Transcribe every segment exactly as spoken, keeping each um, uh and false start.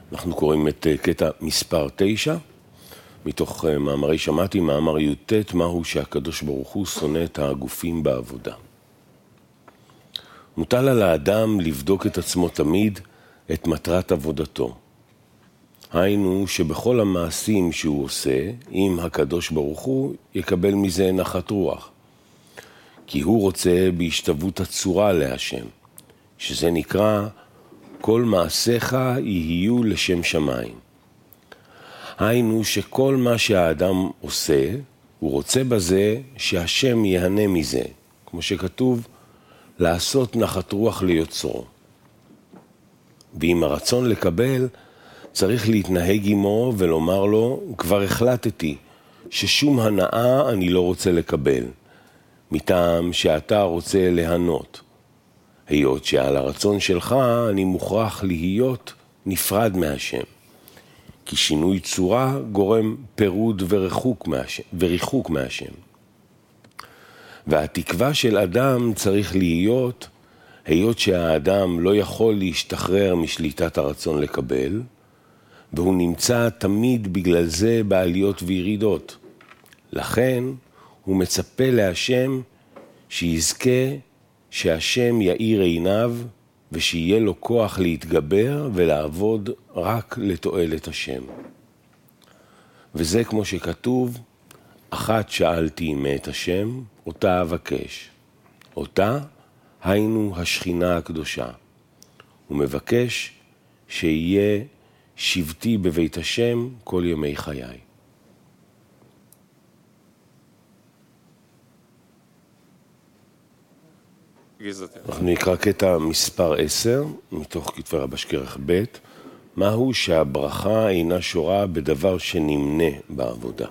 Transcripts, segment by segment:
אנחנו קוראים את קטע מספר תשע, מתוך מאמרי שמעתי, מאמר י"ט, מהו שהקדוש ברוך הוא שונא את הגופים בעבודה. מוטל על האדם לבדוק את עצמו תמיד את מטרת עבודתו. היינו שבכל המעשים שהוא עושה, אם הקדוש ברוך הוא יקבל מזה נחת רוח. כי הוא רוצה בהשתוות הצורה להשם, שזה נקרא כל מעשיך יהיו לשם שמיים. היינו שכל מה שהאדם עושה, הוא רוצה בזה שהשם יהנה מזה, כמו שכתוב, לעשות נחת רוח ליוצרו. ועם הרצון לקבל, צריך להתנהג עמו ולומר לו, כבר החלטתי ששום הנאה אני לא רוצה לקבל, מטעם שאתה רוצה להנות. היות שעל הרצון שלך אני מוכרח להיות נפרד מהשם. כי שינוי צורה גורם פירוד וריחוק מהשם, וריחוק מהשם. והתקווה של אדם צריך להיות, היות שהאדם לא יכול להשתחרר משליטת הרצון לקבל, והוא נמצא תמיד בגלל זה בעליות וירידות. לכן הוא מצפה להשם שיזכה שהשם יאיר עיניו ושיהיה לו כוח להתגבר ולעבוד רק לתועלת השם. וזה כמו שכתוב, אחת שאלתי מאת השם, אותה אבקש. אותה היינו השכינה הקדושה. הוא מבקש שיהיה שבטי בבית השם כל ימי חיי. אנחנו נקרא קטע מספר עשר, מתוך כתבי רבש כרך ב', מהו שהברכה אינה שורה בדבר שנמנה בעבודה.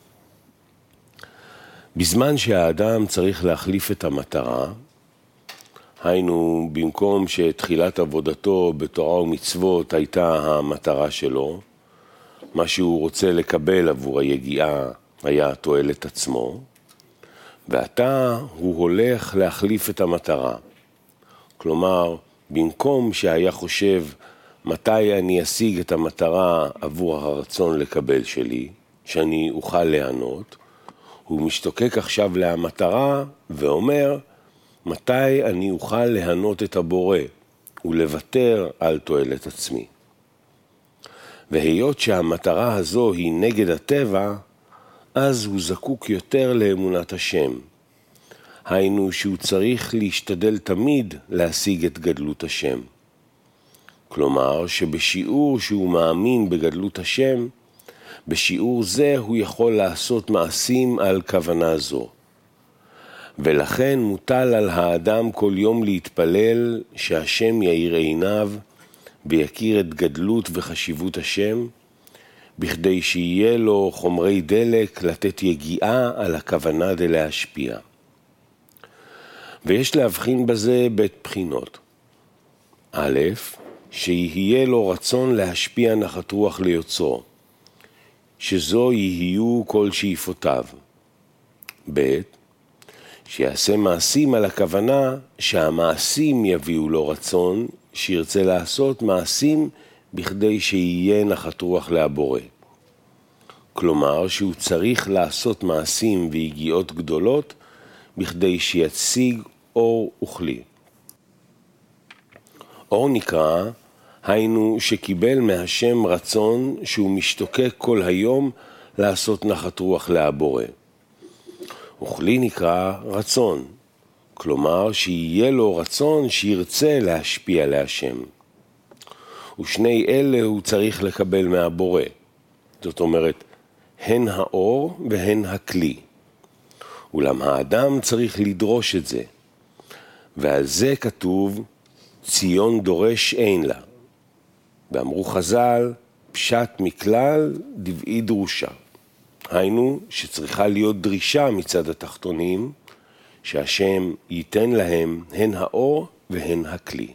בזמן שהאדם צריך להחליף את המטרה, היינו במקום שתחילת עבודתו בתורה ומצוות הייתה המטרה שלו, מה שהוא רוצה לקבל עבור היגיעה היה תועלת עצמו, ועתה הוא הולך להחליף את המטרה. כלומר, במקום שהיה חושב מתי אני אשיג את המטרה עבור הרצון לקבל שלי, שאני אוכל ליהנות, הוא משתוקק עכשיו למטרה ואומר, מתי אני אוכל ליהנות את הבורא ולוותר על תועלת עצמי. והיות שהמטרה הזו היא נגד הטבע, אז הוא זקוק יותר לאמונת השם. היינו שהוא צריך להשתדל תמיד להשיג את גדלות השם. כלומר שבשיעור שהוא מאמין בגדלות השם, בשיעור זה הוא יכול לעשות מעשים על כוונה זו. ולכן מוטל על האדם כל יום להתפלל שהשם יאיר עיניו ויכיר את גדלות וחשיבות השם, בכדי שיהיה לו חומרי דלק לתת יגיעה על הכוונה דלהשפיע. ויש להבחין בזה בית בחינות. א', שיהיה לו רצון להשפיע נחת רוח ליוצרו, שזו יהיו כל שאיפותיו. ב', שיעשה מעשים על הכוונה שהמעשים יביאו לו רצון, שירצה לעשות מעשים בכדי שיהיה נחת רוח להבורא. כלומר שהוא צריך לעשות מעשים והגיעות גדולות בכדי שיציג אור וכלי. אור נקרא, היינו שקיבל מהשם רצון שהוא משתוקק כל היום לעשות נחת רוח להבורא. וכלי נקרא רצון, כלומר שיהיה לו רצון שירצה להשפיע להשם. ושני אלה הוא צריך לקבל מהבורא. זאת אומרת, הן האור והן הכלי. אולם האדם צריך לדרוש את זה. ועל זה כתוב, ציון דורש אין לה. ואמרו חז"ל, פשט מכלל דבעי דרושה. היינו שצריכה להיות דרישה מצד התחתונים, שהשם ייתן להם הן האור והן הכלי.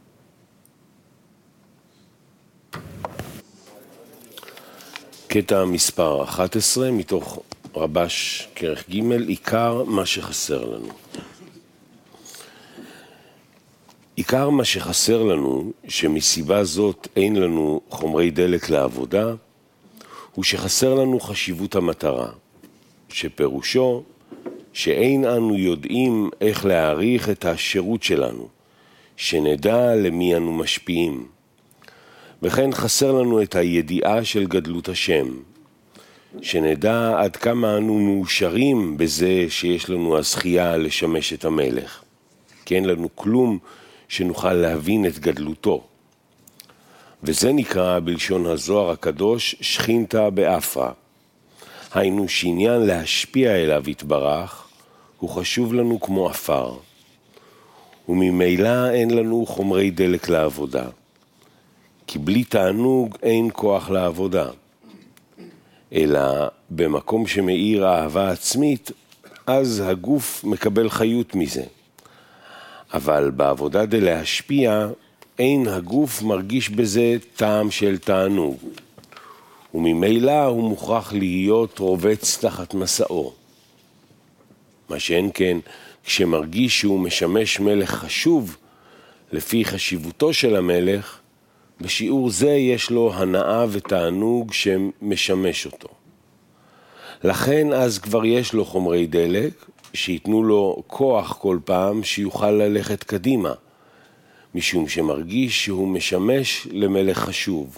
קטע מספר אחת עשרה מתוך רבש כרך ג', עיקר מה שחסר לנו. עיקר מה שחסר לנו, שמסיבה זאת אין לנו חומרי דלק לעבודה, הוא שחסר לנו חשיבות המטרה, שפירושו שאין אנו יודעים איך להעריך את השירות שלנו, שנדע למי אנו משפיעים. וכן חסר לנו את הידיעה של גדלות השם, שנדע עד כמה אנו מאושרים בזה שיש לנו הזכייה לשמש את המלך. כי אין לנו כלום שנוכל להבין את גדלותו. וזה נקרא בלשון הזוהר הקדוש שכינתה באפרה. היינו שעניין להשפיע אליו יתברך, הוא חשוב לנו כמו אפר. וממילא אין לנו חומרי דלק לעבודה. כי בלי תענוג אין כוח לעבודה. אלא במקום שמאיר אהבה עצמית, אז הגוף מקבל חיות מזה. אבל בעבודה דלהשפיע, אין הגוף מרגיש בזה טעם של תענוג. וממילא הוא מוכרח להיות רובץ תחת מסעו. מה שאין כן, כשמרגיש שהוא משמש מלך חשוב, לפי חשיבותו של המלך, בשיעור זה יש לו הנאה ותענוג שמשמש אותו. לכן אז כבר יש לו חומרי דלק, שיתנו לו כוח כל פעם שיוכל ללכת קדימה, משום שמרגיש שהוא משמש למלך חשוב.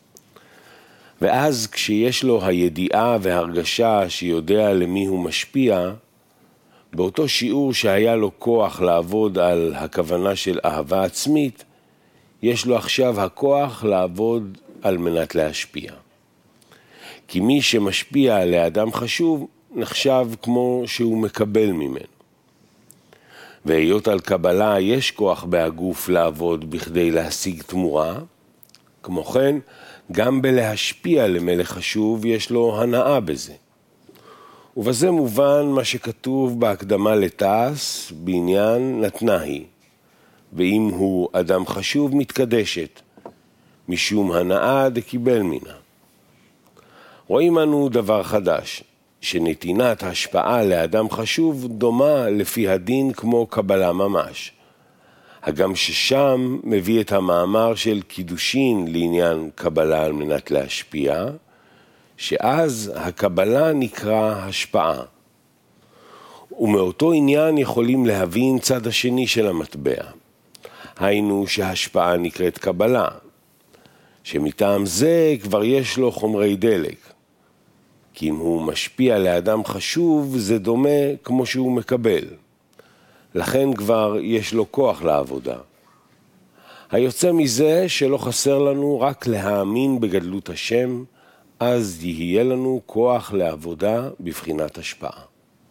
ואז כשיש לו הידיעה והרגשה שיודע למי הוא משפיע, באותו שיעור שהיה לו כוח לעבוד על הכוונה של אהבה עצמית, יש לו עכשיו הכוח לעבוד על מנת להשפיע. כי מי שמשפיע לאדם חשוב נחשב כמו שהוא מקבל ממנו. והיות על קבלה יש כוח בהגוף לעבוד בכדי להשיג תמורה, כמו כן גם בלהשפיע למלך חשוב יש לו הנאה בזה. ובזה מובן מה שכתוב בהקדמה לתעש בעניין נתנה היא, ואם הוא אדם חשוב מתקדשת, משום הנאה דקיבל מינה. רואים אנו דבר חדש, שנתינת השפעה לאדם חשוב דומה לפי הדין כמו קבלה ממש. הגם ששם מביא את המאמר של קידושין לעניין קבלה על מנת להשפיע, שאז הקבלה נקרא השפעה. ומאותו עניין יכולים להבין צד השני של המטבע. היינו שההשפעה נקראת קבלה, שמטעם זה כבר יש לו חומרי דלק. כי אם הוא משפיע לאדם חשוב, זה דומה כמו שהוא מקבל. לכן כבר יש לו כוח לעבודה. היוצא מזה שלא חסר לנו רק להאמין בגדלות השם, אז יהיה לנו כוח לעבודה בבחינת השפעה.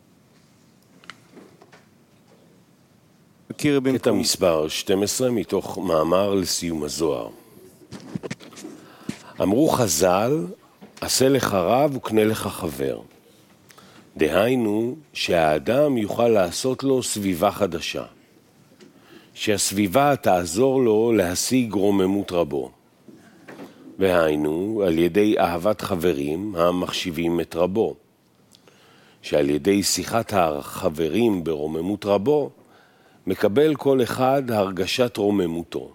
קטע מספר שתים עשרה מתוך מאמר לסיום הזוהר. אמרו חז"ל, עשה לך רב וקנה לך חבר. דהיינו שהאדם יוכל לעשות לו סביבה חדשה, שהסביבה תעזור לו להשיג רוממות רבו. והיינו על ידי אהבת חברים המחשיבים את רבו, שעל ידי שיחת החברים ברוממות רבו, מקבל כל אחד הרגשת רוממותו,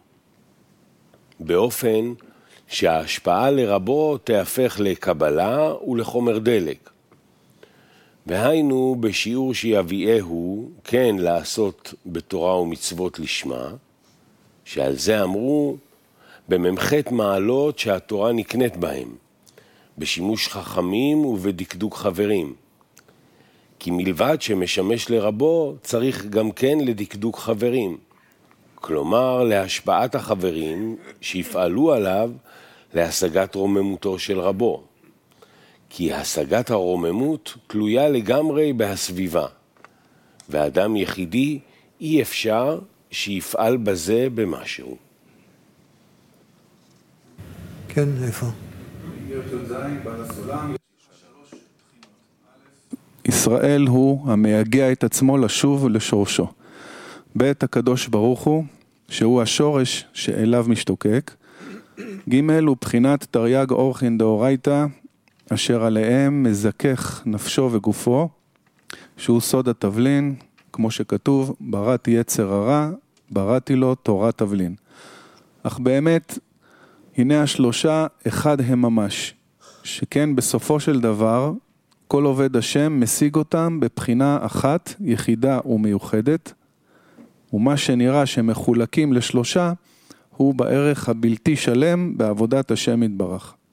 באופן שההשפעה לרבו תהפך לקבלה ולחומר דלק. והיינו בשיעור שיביאהו כן לעשות בתורה ומצוות לשמה, שעל זה אמרו בממחת מעלות שהתורה נקנית בהם, בשימוש חכמים ובדקדוק חברים. כי מלבד שמשמש לרבו צריך גם כן לדקדוק חברים, כלומר להשפעת החברים שיפעלו עליו להשגת רוממותו של רבו. כי השגת הרוממות תלויה לגמרי בהסביבה, ואדם יחידי אי אפשר שיפעל בזה במשהו. כן, איפה? ישראל הוא המייגע את עצמו לשוב לשורשו. בית הקדוש ברוך הוא, שהוא השורש שאליו משתוקק. ג' הוא בחינת תרי"ג אורחין דאורייתא, אשר עליהם מזכך נפשו וגופו, שהוא סוד התבלין, כמו שכתוב, בראתי יצר הרע, בראתי לו תורת תבלין. אך באמת, הנה השלושה אחד הם ממש, שכן בסופו של דבר, כל עובד השם משיג אותם בבחינה אחת, יחידה ומיוחדת, ומה שנראה שמחולקים לשלושה, הוא בערך הבלתי שלם בעבודת השם יתברך.